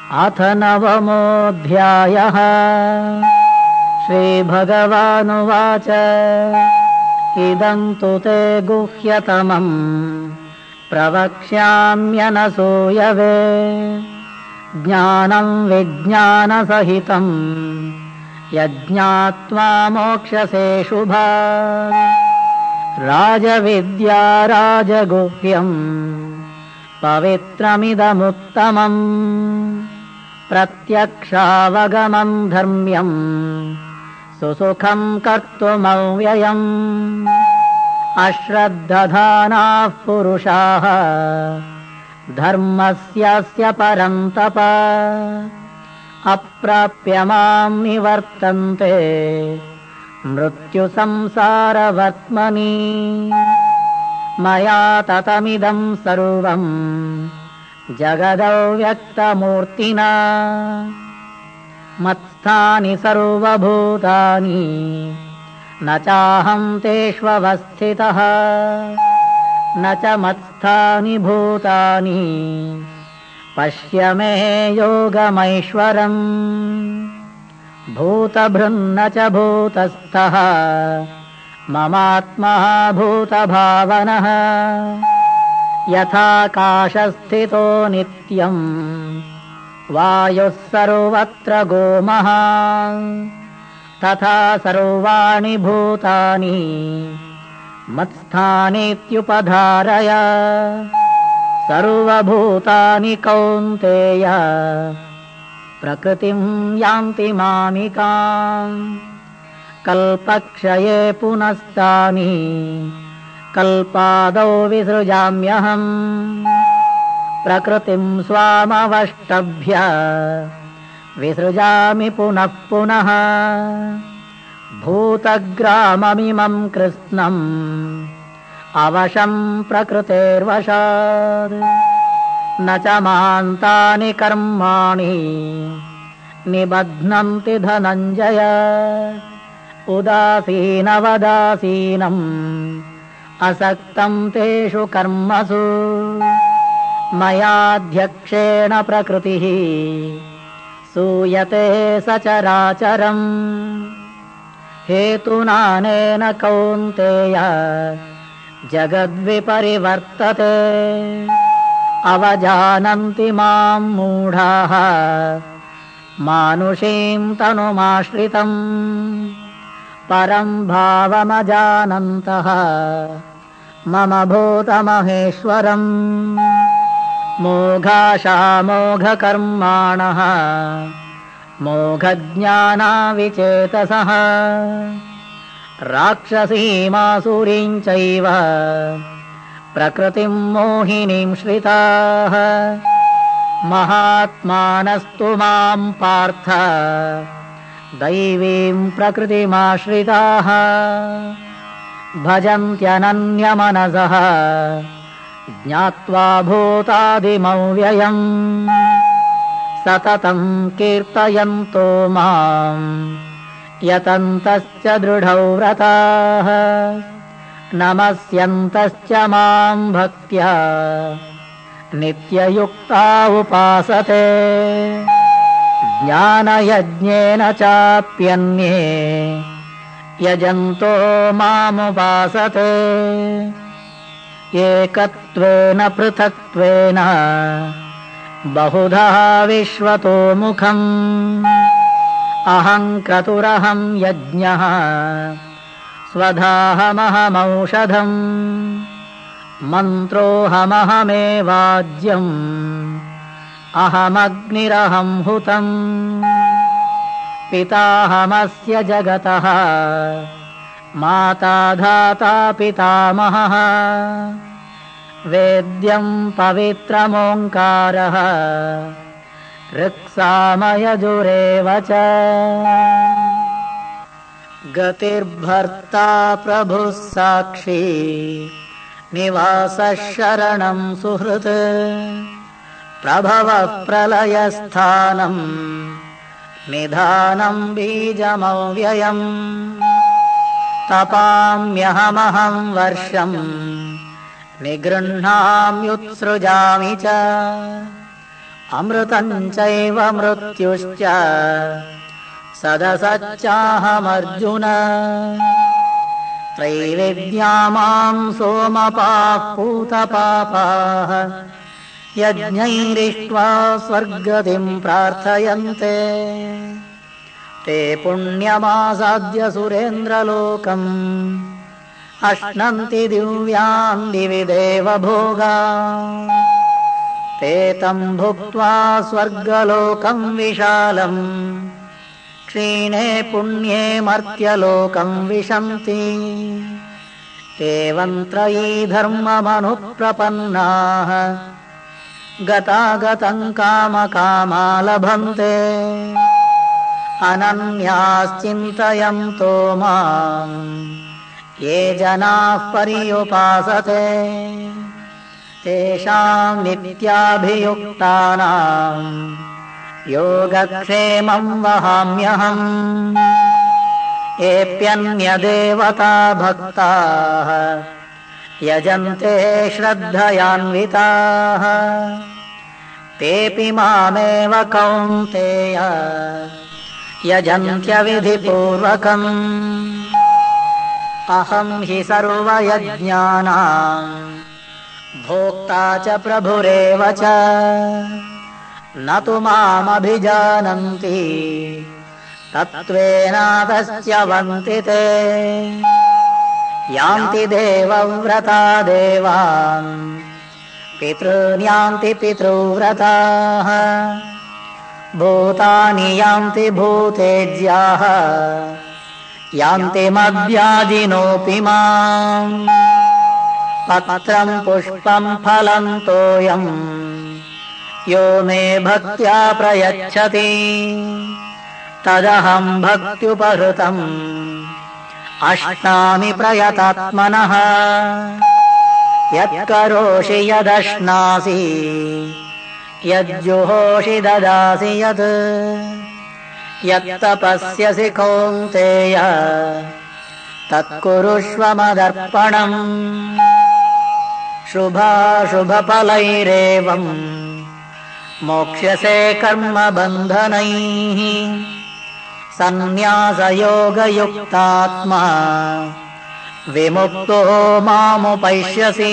अथ नवमोऽध्यायः। श्रीभगवानुवाच इदं तु ते गुह्यतमं प्रवक्ष्याम्यनसूयवे ज्ञानं विज्ञानसहितं यज्ञात्वा मोक्ष्यसे शुभात्। राजविद्या राजगुह्यं पवित्रमिदमुत्तमम् प्रत्यक्षावगमं धर्म्यं सुसुखं कर्तुमव्ययम्। अश्रद्धधानाः पुरुषाः धर्मस्यास्य परन्तप अप्राप्य मां निवर्तन्ते मृत्युसंसारवर्त्मनि। मया ततमिदं सर्वं जगदव्यक्तमूर्तिना मत्स्थानि सर्वभूतानि न चाहं तेष्वस्थितः न च मत्स्थानि भूतानि पश्य मे योगमैश्वरम्। भूतभृन्न च भूतस्थः ममात्मा भूतभावनः यथाकाशस्थितो नित्यं वायुः सर्वत्र गोमहान् तथा सर्वाणि भूतानि मत्स्थानीत्युपधारय। सर्वभूतानि कौन्तेय प्रकृतिं यान्ति मामिकाम्। कल्पक्षये पुनस्तानि कल्पादौ विसृजाम्यहम्। प्रकृतिं स्वामवष्टभ्य विसृजामि पुनः पुनः। भूतग्राममिमं कृत्स्नम् अवशं प्रकृतेर्वशात् न च मान्तानि कर्माणि निबध्नन्ति धनञ्जय। उदासीनवदासीनम् असक्तं तेषु कर्मसु मयाध्यक्षेण प्रकृतिः सूयते सचराचरम्। हेतुनानेन कौन्तेय जगद्विपरिवर्तते अवजानन्ति मां मूढाः मानुषीं तनुमाश्रितम्। परं भावमजानन्तः मम भूतमहेश्वरम्। मोघाशामोघकर्माणः मोघज्ञानाविचेतसः राक्षसीमासुरीं चैव प्रकृतिं मोहिनीं श्रिताः। महात्मानस्तु मां पार्थ दैवीं प्रकृतिमाश्रिताः भजन्त्यनन्यमनसः ज्ञात्वा भूतादिमव्ययम्। सततं कीर्तयन्तो मां यतन्तश्च दृढौ व्रताः नमस्यन्तश्च मां भक्त्या नित्ययुक्ता उपासते। ज्ञानयज्ञेन चाप्यन्ये यजन्तो मामुपासते। एकत्वेन पृथक्त्वेन बहुधा विश्वतो मुखम्। अहं क्रतुरहं यज्ञः स्वधाहमहमौषधम्। मन्त्रोऽहमहमेवाज्यम् अहमग्निरहं हुतम्। पिताहमस्य जगतः माता धाता पितामहः। वेद्यं पवित्रमोङ्कारः ऋक्सामयजुरेव च। गतिर्भर्ता प्रभुः साक्षी निवासः शरणं सुहृत्। प्रभवः प्रलयस्थानं निधानं बीजमव्ययम्। तपाम्यहमहं वर्षं निगृह्णाम्युत्सृजामि च अमृतं चैव मृत्युश्च सदसच्चाहमर्जुन त्रैविद्या मां सोमपाः पूतपापाः यज्ञैरिष्ट्वा स्वर्गतिं प्रार्थयन्ते ते पुण्यमासाद्य सुरेन्द्रलोकम् अश्नन्ति दिव्यान् दिवि देवभोगान् ते तं भुक्त्वा स्वर्गलोकं विशालम् क्षीणे पुण्ये मर्त्यलोकं विशन्ति एवं त्रयी धर्ममनुप्रपन्नाः गतागतं कामकामा लभन्ते अनन्याश्चिन्तयन्तो मां ये जनाः पर्युपासते तेषां नित्याभियुक्तानां योगक्षेमं वहाम्यहम् येऽप्यन्यदेवता भक्ताः यजन्ते श्रद्धयान्विताः तेऽपि मामेव कौन्तेय यजन्त्यविधिपूर्वकम् अहं हि सर्वयज्ञानां भोक्ता च प्रभुरेव च न तु मामभिजानन्ति तत्त्वेनातश्च्यवन्ति ते यान्ति देवव्रता देवान् पितॄन् यान्ति पितृव्रताः भूतानि यान्ति भूतेज्याः यान्ति मद्याजिनोऽपि माम् पत्रं पुष्पं फलं तोयं यो मे भक्त्या प्रयच्छति तदहं भक्त्युपहृतम् अश्नामि प्रयतात्मनः यत्करोषि यदश्नासि यज्जुहोषि ददासि यत् यत्तपस्यसि कौन्तेय तत्कुरुष्व मदर्पणम् शुभाशुभफलैरेवम् मोक्ष्यसे कर्मबन्धनैः सन्न्यासयोगयुक्तात्मा विमुक्तो मामुपैष्यसि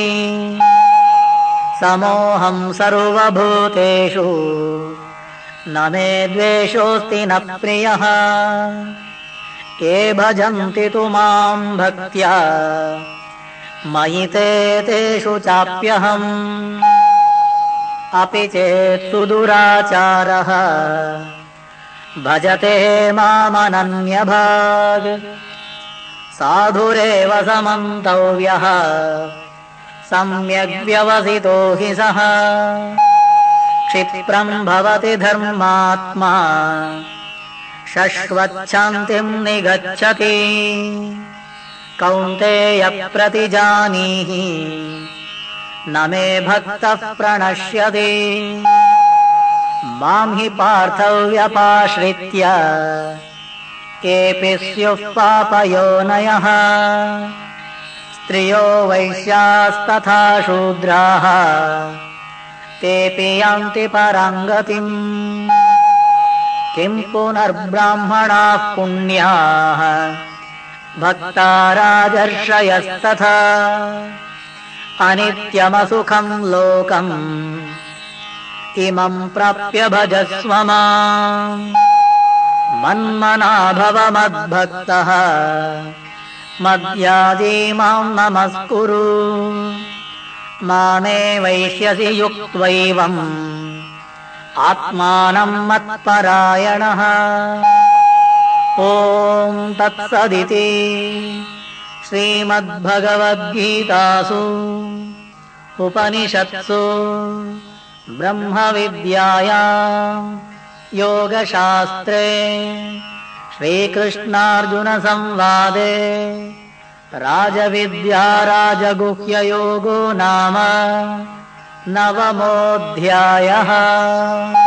समोऽहं सर्वभूतेषु न मे द्वेषोऽस्ति न प्रियः ये भजन्ति तु मां भक्त्या मयि ते तेषु चाप्यहम् अपि चेत् सुदुराचारः भजते मामनन्यभाग् साधुरेव समन्तव्यः सम्यग्व्यवसितो हि सः क्षिप्रं भवति धर्मात्मा शश्वच्छान्तिं निगच्छति कौन्तेय प्रतिजानीहि न मे भक्तः प्रणश्यति मां हि पार्थव्यपाश्रित्य केऽपि स्युः पापयोनयः स्त्रियो वैश्यास्तथा शूद्राः तेऽपि यान्ति परां गतिम् किं पुनर्ब्राह्मणाः पुण्याः भक्ता राजर्षयस्तथा अनित्यमसुखं लोकम् इमं प्राप्य भजस्व माम् मन्मना भव मद्भक्तः मद्याजी मां नमस्कुरु मामे वैष्यसि युक्त्वैवम् आत्मानं मत्परायणः ॐ तत्सदिति श्रीमद्भगवद्गीतासु उपनिषत्सु ब्रह्मविद्यायां योगशास्त्रे श्रीकृष्णार्जुनसंवादे राजविद्या राजगुह्ययोगो नाम 9मोऽध्यायः।